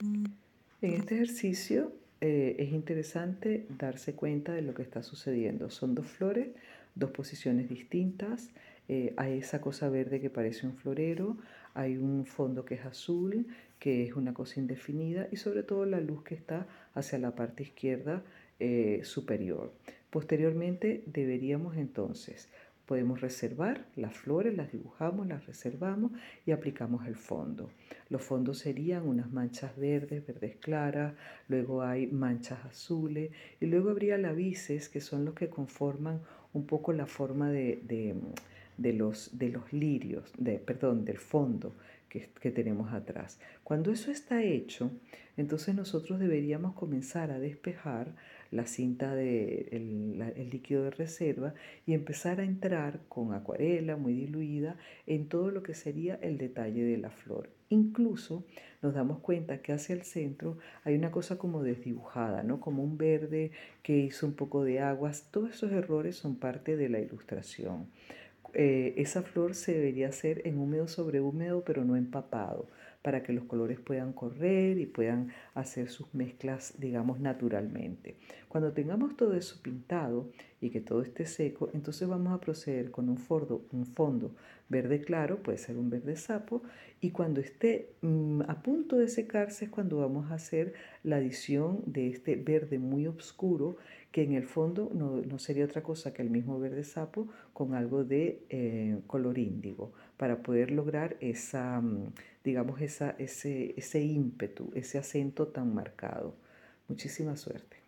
En este ejercicio es interesante darse cuenta de lo que está sucediendo. Son dos flores, dos posiciones distintas. Hay esa cosa verde que parece un florero, hay un fondo que es azul, que es una cosa indefinida, y sobre todo la luz que está hacia la parte izquierda superior. Posteriormente deberíamos entonces, podemos reservar las flores, las dibujamos, las reservamos y aplicamos el fondo. Los fondos serían unas manchas verdes, verdes claras, luego hay manchas azules y luego habría labices que son los que conforman un poco la forma de los lirios, perdón, del fondo que tenemos atrás. Cuando eso está hecho, entonces nosotros deberíamos comenzar a despejar la cinta el líquido de reserva y empezar a entrar con acuarela muy diluida en todo lo que sería el detalle de la flor. Incluso nos damos cuenta que hacia el centro hay una cosa como desdibujada, ¿no? Como un verde que hizo un poco de aguas. Todos esos errores son parte de la ilustración. Esa flor se debería hacer en húmedo sobre húmedo, pero no empapado, para que los colores puedan correr y puedan hacer sus mezclas, digamos, naturalmente. Cuando tengamos todo eso pintado y que todo esté seco, entonces vamos a proceder con un fondo verde claro, puede ser un verde sapo, y cuando esté a punto de secarse es cuando vamos a hacer la adición de este verde muy oscuro, que en el fondo no sería otra cosa que el mismo verde sapo con algo de color índigo, para poder lograr digamos, ese ímpetu, ese acento tan marcado. Muchísima suerte.